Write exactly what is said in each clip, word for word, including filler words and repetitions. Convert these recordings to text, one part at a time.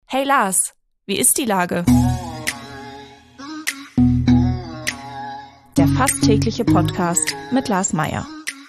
Hey Lars, wie ist die Lage? Der fast tägliche Podcast mit Lars Meyer.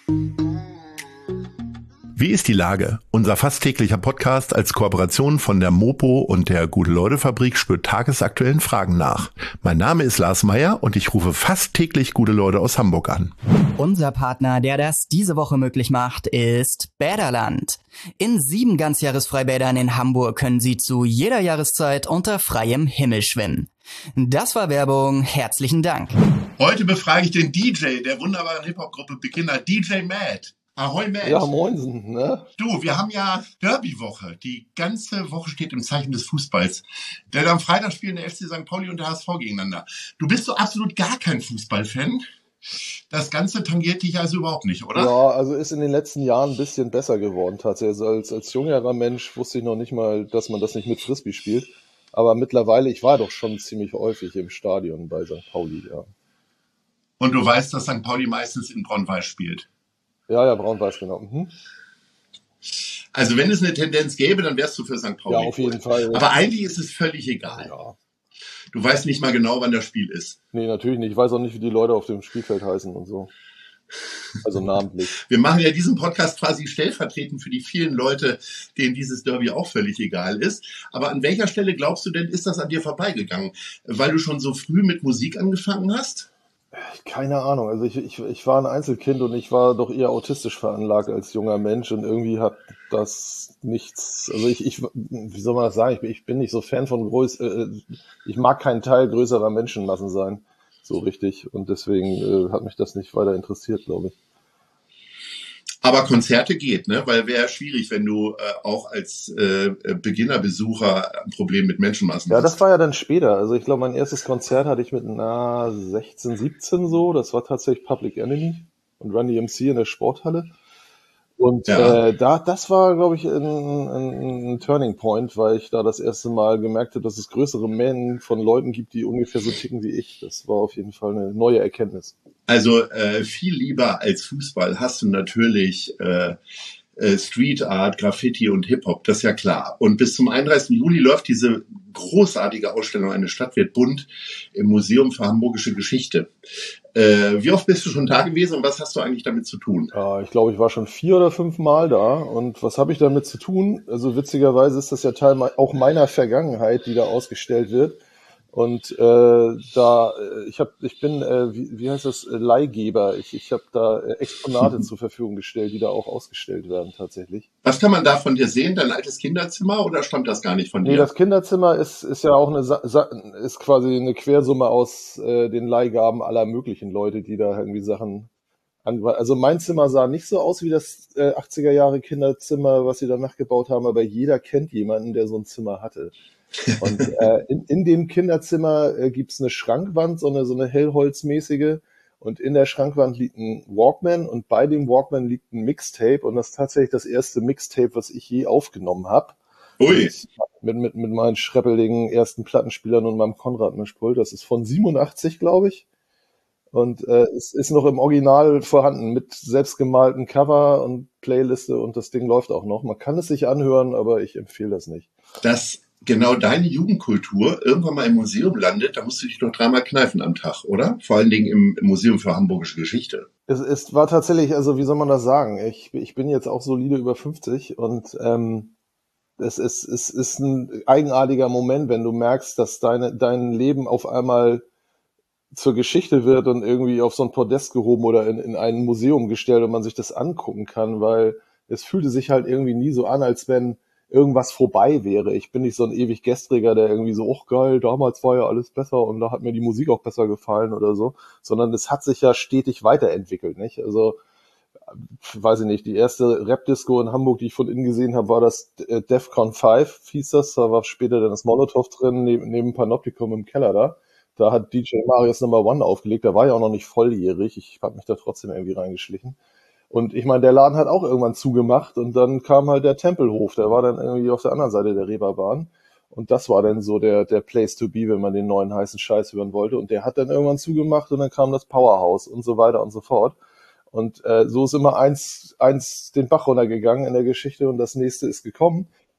Wie ist die Lage? Unser fast täglicher Podcast als Kooperation von der Mopo und der Gute-Leute-Fabrik spürt tagesaktuellen Fragen nach. Mein Name ist Lars Meyer und ich rufe fast täglich gute Leute aus Hamburg an. Unser Partner, der das diese Woche möglich macht, ist Bäderland. In sieben Ganzjahresfreibädern in Hamburg können Sie zu jeder Jahreszeit unter freiem Himmel schwimmen. Das war Werbung. Herzlichen Dank. Heute befrage ich den D J der wunderbaren Hip-Hop-Gruppe Beginner, D J Matt. Ahoi, Matt. Ja, moinsen, ne? Du, wir haben ja Derby-Woche. Die ganze Woche steht im Zeichen des Fußballs. Denn am Freitag spielen der F C Sankt Pauli und der H S V gegeneinander. Du bist so absolut gar kein Fußballfan. Das Ganze tangiert dich also überhaupt nicht, oder? Ja, also ist in den letzten Jahren ein bisschen besser geworden tatsächlich. Also als, als jüngerer Mensch wusste ich noch nicht mal, dass man das nicht mit Frisbee spielt. Aber mittlerweile, ich war doch schon ziemlich häufig im Stadion bei Sankt Pauli, ja. Und du weißt, dass Sankt Pauli meistens in Braun-Weiß spielt? Ja, ja, Braun-Weiß, genau. Mhm. Also wenn es eine Tendenz gäbe, dann wärst du für Sankt Pauli. Ja, auf jeden Fall. Aber eigentlich ist es völlig egal. Ja. Du weißt nicht mal genau, wann das Spiel ist. Nee, natürlich nicht. Ich weiß auch nicht, wie die Leute auf dem Spielfeld heißen und so. Also namentlich. Wir machen ja diesen Podcast quasi stellvertretend für die vielen Leute, denen dieses Derby auch völlig egal ist. Aber an welcher Stelle glaubst du denn, ist das an dir vorbeigegangen? Weil du schon so früh mit Musik angefangen hast? Keine Ahnung, also ich, ich, ich war ein Einzelkind und ich war doch eher autistisch veranlagt als junger Mensch und irgendwie hat das nichts, also ich, ich wie soll man das sagen, ich bin, ich bin nicht so Fan von groß, äh, ich mag kein Teil größerer Menschenmassen sein, so richtig, und deswegen äh, hat mich das nicht weiter interessiert, glaube ich. Aber Konzerte geht, ne? Weil wäre schwierig, wenn du äh, auch als äh, Beginnerbesucher ein Problem mit Menschenmassen Ja, hast. das war ja dann später. Also ich glaube, mein erstes Konzert hatte ich mit na sechzehn, siebzehn so. Das war tatsächlich Public Enemy und Run D M C in der Sporthalle. Und Ja. äh, da, das war, glaube ich, ein, ein, ein Turning Point, weil ich da das erste Mal gemerkt habe, dass es größere Mengen von Leuten gibt, die ungefähr so ticken wie ich. Das war auf jeden Fall eine neue Erkenntnis. Also äh, viel lieber als Fußball hast du natürlich äh, äh, Street Art, Graffiti und Hip-Hop, das ist ja klar. Und bis zum einunddreißigsten Juli läuft diese großartige Ausstellung Eine Stadt wird bunt im Museum für Hamburgische Geschichte. Äh, wie oft bist du schon da gewesen und was hast du eigentlich damit zu tun? Ja, ich glaube, ich war schon vier oder fünf Mal da. Und was habe ich damit zu tun? Also witzigerweise ist das ja Teil me- auch meiner Vergangenheit, die da ausgestellt wird. Und äh, da, äh, ich habe, ich bin, äh, wie, wie heißt das, äh, Leihgeber. Ich, ich habe da äh, Exponate zur Verfügung gestellt, die da auch ausgestellt werden tatsächlich. Was kann man da von dir sehen? Dein altes Kinderzimmer oder stammt das gar nicht von dir? Nee, das Kinderzimmer ist ist ja auch eine Sa- Sa- ist quasi eine Quersumme aus äh, den Leihgaben aller möglichen Leute, die da irgendwie Sachen an. Also mein Zimmer sah nicht so aus wie das äh, achtziger Jahre Kinderzimmer, was sie danach gebaut haben, aber jeder kennt jemanden, der so ein Zimmer hatte. Und äh, in, in dem Kinderzimmer äh, gibt's eine Schrankwand, so eine so eine hellholzmäßige, und in der Schrankwand liegt ein Walkman und bei dem Walkman liegt ein Mixtape und das ist tatsächlich das erste Mixtape, was ich je aufgenommen habe. Ui. Mit, mit, mit meinen schreppeligen ersten Plattenspielern und meinem Konrad-Mischpult. Das ist von siebenundachtzig, glaube ich. Und äh, es ist noch im Original vorhanden mit selbstgemalten Cover und Playliste und das Ding läuft auch noch. Man kann es sich anhören, aber ich empfehle das nicht. Dass genau deine Jugendkultur irgendwann mal im Museum landet, da musst du dich doch dreimal kneifen am Tag, oder? Vor allen Dingen im, im Museum für Hamburgische Geschichte. Es, es war tatsächlich, also wie soll man das sagen? Ich, ich bin jetzt auch solide über fünfzig und ähm, es ist, es ist ein eigenartiger Moment, wenn du merkst, dass deine, dein Leben auf einmal zur Geschichte wird und irgendwie auf so ein Podest gehoben oder in, in ein Museum gestellt und man sich das angucken kann, weil es fühlte sich halt irgendwie nie so an, als wenn irgendwas vorbei wäre. Ich bin nicht so ein ewig Gestriger, der irgendwie so, ach geil, damals war ja alles besser und da hat mir die Musik auch besser gefallen oder so, sondern es hat sich ja stetig weiterentwickelt, nicht? Also, weiß ich nicht, die erste Rap-Disco in Hamburg, die ich von innen gesehen habe, war das äh, Defcon fünf, hieß das, da war später dann das Molotow drin, neben, neben Panoptikum im Keller da. Da hat D J Marius Number One aufgelegt, da war ja auch noch nicht volljährig, ich habe mich da trotzdem irgendwie reingeschlichen. Und ich meine, der Laden hat auch irgendwann zugemacht und dann kam halt der Tempelhof, der war dann irgendwie auf der anderen Seite der Reeperbahn. Und das war dann so der, der Place to be, wenn man den neuen heißen Scheiß hören wollte. Und der hat dann irgendwann zugemacht und dann kam das Powerhouse und so weiter und so fort. Und äh, so ist immer eins, eins den Bach runtergegangen in der Geschichte und das nächste ist gekommen.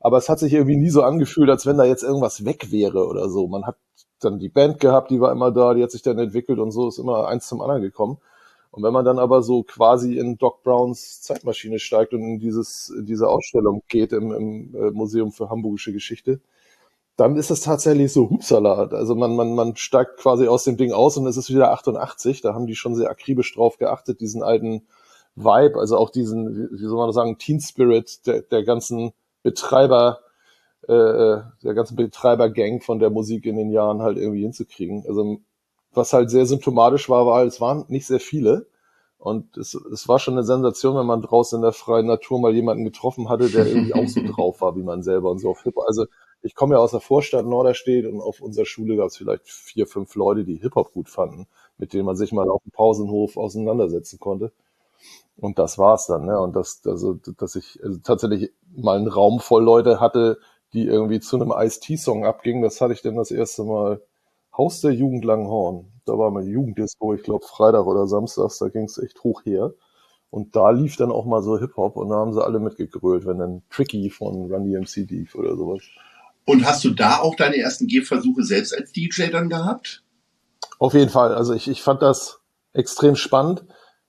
Aber es hat sich irgendwie nie so angefühlt, als wenn da jetzt irgendwas weg wäre oder so. Man hat dann die Band gehabt, die war immer da, die hat sich dann entwickelt und so ist immer eins zum anderen gekommen. Und wenn man dann aber so quasi in Doc Browns Zeitmaschine steigt und in dieses, in diese Ausstellung geht im, im Museum für Hamburgische Geschichte, dann ist es tatsächlich so Hupsalat. Also man, man, man steigt quasi aus dem Ding aus und es ist wieder achtundachtzig. Da haben die schon sehr akribisch drauf geachtet, diesen alten Vibe, also auch diesen, wie soll man das sagen, Teen Spirit der, der ganzen Betreiber, äh, der ganzen Betreibergang von der Musik in den Jahren halt irgendwie hinzukriegen. Also was halt sehr symptomatisch war, war, es waren nicht sehr viele. Und es, es war schon eine Sensation, wenn man draußen in der freien Natur mal jemanden getroffen hatte, der irgendwie auch so drauf war wie man selber und so auf Hip-Hop. Also ich komme ja aus der Vorstadt Norderstedt und auf unserer Schule gab es vielleicht vier, fünf Leute, die Hip-Hop gut fanden, mit denen man sich mal auf dem Pausenhof auseinandersetzen konnte. Und das war's dann, ne? Und das, also, dass ich also tatsächlich mal einen Raum voll Leute hatte, die irgendwie zu einem Ice-T-Song abgingen, das hatte ich dann das erste Mal Haus der Jugend Langhorn. Da war mal Jugenddisco, ich glaube Freitag oder Samstags, da ging's echt hoch her. Und da lief dann auch mal so Hip-Hop und da haben sie alle mitgegrölt, wenn dann Tricky von Run D M C lief oder sowas. Und hast du da auch deine ersten Gehversuche selbst als D J dann gehabt? Auf jeden Fall. Also ich, ich fand das extrem spannend.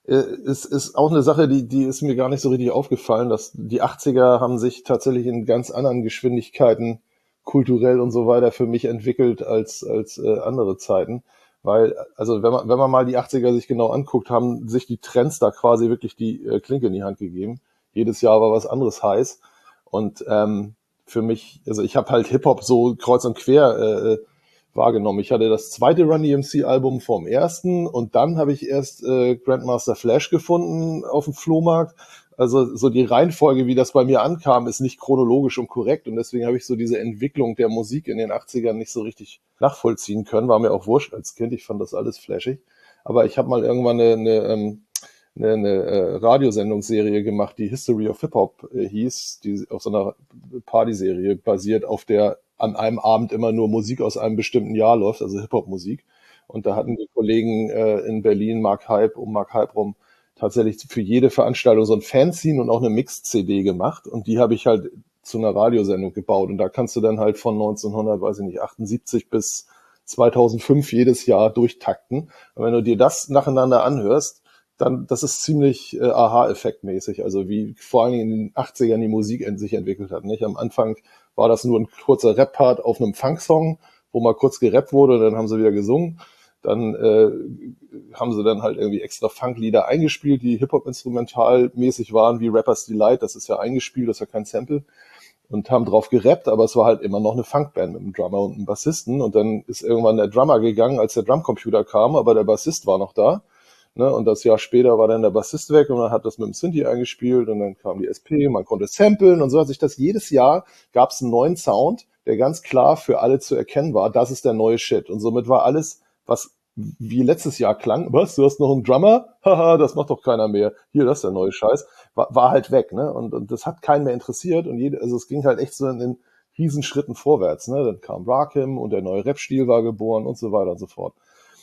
Es ist auch eine Sache, die, die ist mir gar nicht so richtig aufgefallen, dass die achtziger haben sich tatsächlich in ganz anderen Geschwindigkeiten kulturell und so weiter für mich entwickelt als, als äh, andere Zeiten. Weil, also wenn man, wenn man mal die achtziger sich genau anguckt, haben sich die Trends da quasi wirklich die äh, Klinke in die Hand gegeben. Jedes Jahr war was anderes heiß. Und ähm, für mich, also ich habe halt Hip-Hop so kreuz und quer äh, wahrgenommen. Ich hatte das zweite Run D M C Album vom ersten und dann habe ich erst äh, Grandmaster Flash gefunden auf dem Flohmarkt. Also so die Reihenfolge, wie das bei mir ankam, ist nicht chronologisch und korrekt und deswegen habe ich so diese Entwicklung der Musik in den achtzigern nicht so richtig nachvollziehen können. War mir auch wurscht als Kind, ich fand das alles flashig. Aber ich habe mal irgendwann eine, eine, ähm, eine, eine äh, Radiosendungsserie gemacht, die History of Hip-Hop äh, hieß, die auf so einer Partyserie basiert, auf der an einem Abend immer nur Musik aus einem bestimmten Jahr läuft, also Hip-Hop-Musik. Und da hatten die Kollegen äh, in Berlin, Mark Hype, um Mark Hype rum, tatsächlich für jede Veranstaltung so ein Fanzine und auch eine Mix-C D gemacht. Und die habe ich halt zu einer Radiosendung gebaut. Und da kannst du dann halt von neunzehnhundert, weiß ich nicht, achtundsiebzig bis zweitausendfünf jedes Jahr durchtakten. Und wenn du dir das nacheinander anhörst, dann, das ist ziemlich äh, Aha-Effekt-mäßig. Also wie vor allen Dingen in den achtzigern die Musik sich entwickelt hat. Nicht? Am Anfang war das nur ein kurzer Rap-Part auf einem Funk-Song, wo mal kurz gerappt wurde, dann haben sie wieder gesungen. Dann äh, haben sie dann halt irgendwie extra Funk-Lieder eingespielt, die Hip-Hop-instrumentalmäßig waren, wie Rapper's Delight, das ist ja eingespielt, das ist ja kein Sample, und haben drauf gerappt, aber es war halt immer noch eine Funkband mit einem Drummer und einem Bassisten. Und dann ist irgendwann der Drummer gegangen, als der Drumcomputer kam, aber der Bassist war noch da. Ne, und das Jahr später war dann der Bassist weg und man hat das mit dem Synthi eingespielt und dann kam die S P, man konnte samplen und so hat sich das jedes Jahr, gab es einen neuen Sound, der ganz klar für alle zu erkennen war, das ist der neue Shit. Und somit war alles, was wie letztes Jahr klang, was, du hast noch einen Drummer? Haha, das macht doch keiner mehr. Hier, das ist der neue Scheiß. War, war halt weg, ne? Und, und das hat keinen mehr interessiert und jede, also es ging halt echt so in den Riesenschritten vorwärts, ne? Dann kam Rakim und der neue Rap-Stil war geboren und so weiter und so fort.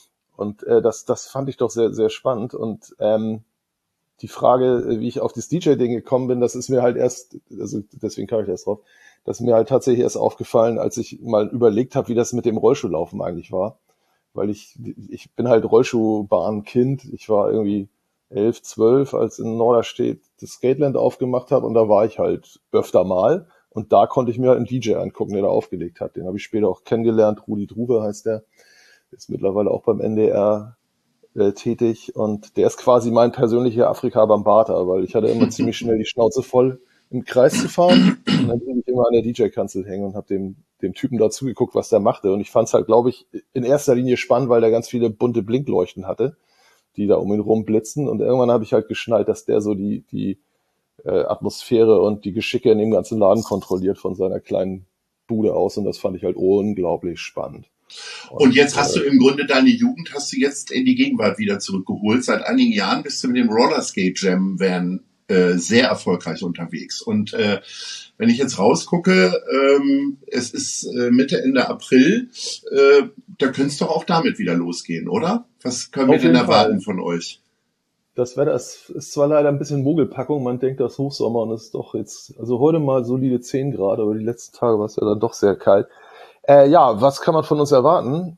Und äh, das, das fand ich doch sehr, sehr spannend. Und ähm, die Frage, wie ich auf das D J-Ding gekommen bin, das ist mir halt erst, also deswegen kam ich erst drauf, das ist mir halt tatsächlich erst aufgefallen, als ich mal überlegt habe, wie das mit dem Rollschuhlaufen eigentlich war. Weil ich, ich bin halt Rollschuhbahnkind. Ich war irgendwie elf, zwölf, als in Norderstedt das Skateland aufgemacht habe und da war ich halt öfter mal. Und da konnte ich mir halt einen D J angucken, der da aufgelegt hat. Den habe ich später auch kennengelernt. Rudi Druwe heißt der. Ist mittlerweile auch beim N D R äh, tätig und der ist quasi mein persönlicher Afrika Bambata, weil ich hatte immer ziemlich schnell die Schnauze voll, im Kreis zu fahren und dann bin ich immer an der D J-Kanzel hängen und habe dem dem Typen da zugeguckt, was der machte und ich fand es halt, glaube ich, in erster Linie spannend, weil der ganz viele bunte Blinkleuchten hatte, die da um ihn rum blitzen und irgendwann habe ich halt geschnallt, dass der so die die äh, Atmosphäre und die Geschicke in dem ganzen Laden kontrolliert von seiner kleinen Bude aus und das fand ich halt unglaublich spannend. Und, und jetzt hast äh, du im Grunde deine Jugend hast du jetzt in die Gegenwart wieder zurückgeholt. Seit einigen Jahren bist du mit dem Rollerskate Jam Van äh, sehr erfolgreich unterwegs. Und äh, wenn ich jetzt rausgucke, ähm, es ist äh, Mitte, Ende April, äh, da könnte es doch auch damit wieder losgehen, oder? Was können wir denn erwarten von euch? Das Wetter ist, ist zwar leider ein bisschen Mogelpackung, man denkt, das ist Hochsommer und es ist doch jetzt, also heute mal solide zehn Grad, aber die letzten Tage war es ja dann doch sehr kalt. Äh, ja, was kann man von uns erwarten?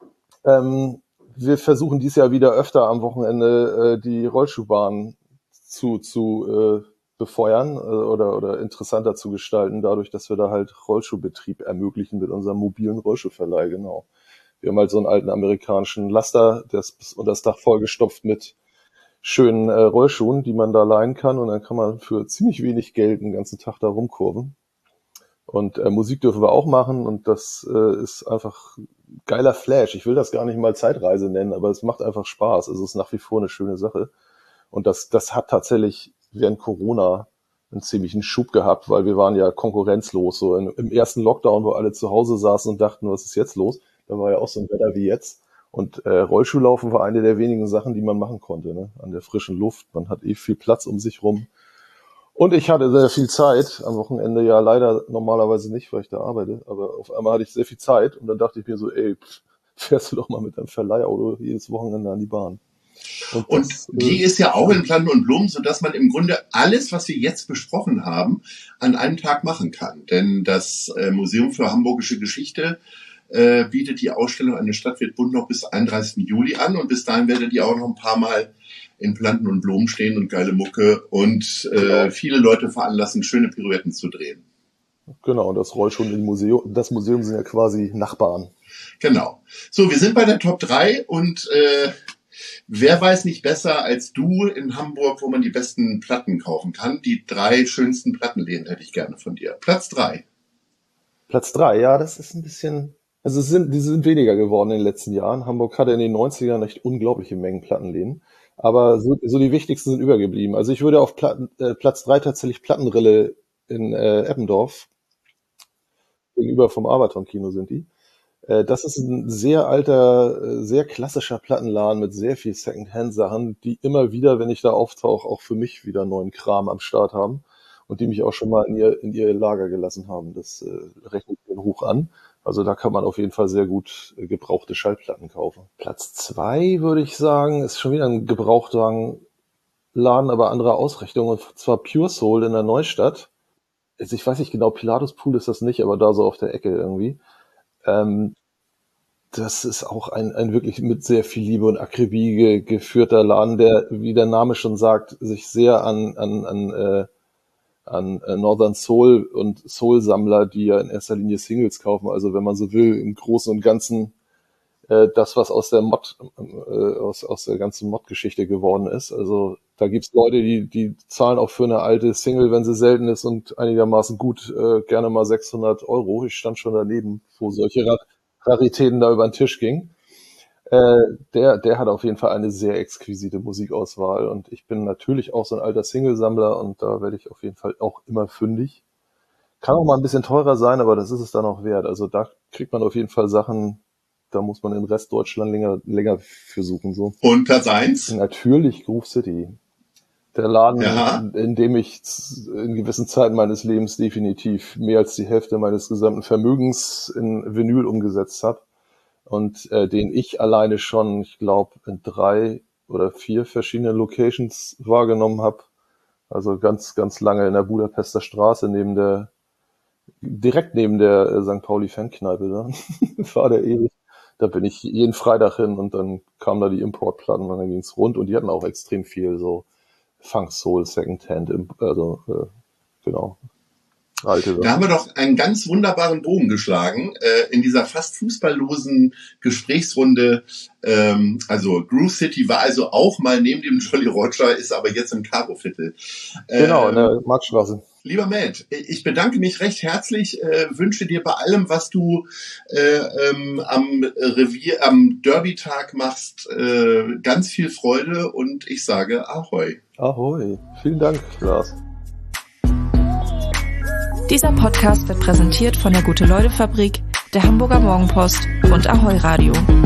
Ähm, wir versuchen dieses Jahr wieder öfter am Wochenende äh, die Rollschuhbahn zu, zu äh, befeuern äh, oder, oder interessanter zu gestalten, dadurch, dass wir da halt Rollschuhbetrieb ermöglichen mit unserem mobilen Rollschuhverleih, genau. Wir haben halt so einen alten amerikanischen Laster, der ist und das Dach vollgestopft mit schönen äh, Rollschuhen, die man da leihen kann und dann kann man für ziemlich wenig Geld den ganzen Tag da rumkurven. Und äh, Musik dürfen wir auch machen und das äh, ist einfach geiler Flash. Ich will das gar nicht mal Zeitreise nennen, aber es macht einfach Spaß. Also es ist nach wie vor eine schöne Sache. Und das, das hat tatsächlich während Corona einen ziemlichen Schub gehabt, weil wir waren ja konkurrenzlos. So in, im ersten Lockdown, wo alle zu Hause saßen und dachten, was ist jetzt los? Da war ja auch so ein Wetter wie jetzt. Und äh, Rollschuhlaufen war eine der wenigen Sachen, die man machen konnte, ne? An der frischen Luft. Man hat eh viel Platz um sich rum. Und ich hatte sehr viel Zeit. Am Wochenende ja leider normalerweise nicht, weil ich da arbeite. Aber auf einmal hatte ich sehr viel Zeit. Und dann dachte ich mir so, ey, pff, fährst du doch mal mit deinem Verleihauto jedes Wochenende an die Bahn. Und, und das, die äh, ist ja auch in Platten und Blumen, sodass man im Grunde alles, was wir jetzt besprochen haben, an einem Tag machen kann. Denn das äh, Museum für Hamburgische Geschichte äh, bietet die Ausstellung Eine Stadt wird bunt noch bis einunddreißigsten Juli an. Und bis dahin werdet ihr auch noch ein paar Mal in Planten und Blumen stehen und geile Mucke und äh, genau. viele Leute veranlassen, schöne Pirouetten zu drehen. Genau, und das rollt schon in Museum. Das Museum sind ja quasi Nachbarn. Genau. So, wir sind bei der Top drei und äh, wer weiß nicht besser als du in Hamburg, wo man die besten Platten kaufen kann. Die drei schönsten Plattenläden hätte ich gerne von dir. Platz drei. Platz drei, ja, das ist ein bisschen, also es sind, die sind weniger geworden in den letzten Jahren. Hamburg hatte in den neunzigern echt unglaubliche Mengen Plattenläden. Aber so, so die wichtigsten sind übergeblieben. Also ich würde auf Platten, äh, Platz drei tatsächlich Plattenrille in äh, Eppendorf, gegenüber vom Arbaton-Kino sind die. Äh, das ist ein sehr alter, äh, sehr klassischer Plattenladen mit sehr viel Second-Hand-Sachen, die immer wieder, wenn ich da auftauche, auch für mich wieder neuen Kram am Start haben und die mich auch schon mal in ihr, in ihr Lager gelassen haben. Das äh, rechnet den hoch an. Also da kann man auf jeden Fall sehr gut äh, gebrauchte Schallplatten kaufen. Platz zwei würde ich sagen, ist schon wieder ein Gebrauchtwagenladen, aber anderer Ausrichtung, und zwar Pure Soul in der Neustadt. Also ich weiß nicht genau, Pilatuspool ist das nicht, aber da so auf der Ecke irgendwie. Ähm, das ist auch ein, ein wirklich mit sehr viel Liebe und Akribie ge- geführter Laden, der, wie der Name schon sagt, sich sehr an, an, an äh, an Northern Soul und Soul-Sammler, die ja in erster Linie Singles kaufen. Also wenn man so will, im Großen und Ganzen äh, das, was aus der Mod, äh, aus, aus der ganzen Mod-Geschichte geworden ist. Also da gibt's Leute, die die zahlen auch für eine alte Single, wenn sie selten ist und einigermaßen gut, äh, gerne mal sechshundert Euro. Ich stand schon daneben, wo solche Rar- Raritäten da über den Tisch gingen. Äh, der, der hat auf jeden Fall eine sehr exquisite Musikauswahl und ich bin natürlich auch so ein alter Single-Sammler und da werde ich auf jeden Fall auch immer fündig. Kann auch mal ein bisschen teurer sein, aber das ist es dann auch wert. Also da kriegt man auf jeden Fall Sachen, da muss man in Restdeutschland länger, länger für suchen, so. Und Platz eins? Natürlich Groove City. Der Laden, ja. in, in dem ich in gewissen Zeiten meines Lebens definitiv mehr als die Hälfte meines gesamten Vermögens in Vinyl umgesetzt habe. Und äh, den ich alleine schon, ich glaube, in drei oder vier verschiedenen Locations wahrgenommen habe. Also ganz, ganz lange in der Budapester Straße, neben der, direkt neben der äh, Sankt Pauli-Fankneipe da, war der ewig. Da bin ich jeden Freitag hin und dann kamen da die Importplatten und dann ging's rund und die hatten auch extrem viel so Funk, Soul, Secondhand, also äh, genau. Alte, da haben wir doch einen ganz wunderbaren Bogen geschlagen äh, in dieser fast fußballlosen Gesprächsrunde. Ähm, also Groove City war also auch mal neben dem Jolly Roger, ist aber jetzt im Karo-Viertel. Ähm, genau, in der Marktstraße. Lieber Matt, ich bedanke mich recht herzlich, äh, wünsche dir bei allem, was du äh, ähm, am Revier, am Derby-Tag machst, äh, ganz viel Freude und ich sage Ahoi. Ahoi. Vielen Dank, Lars. Dieser Podcast wird präsentiert von der Gute-Leute-Fabrik, der Hamburger Morgenpost und Ahoi Radio.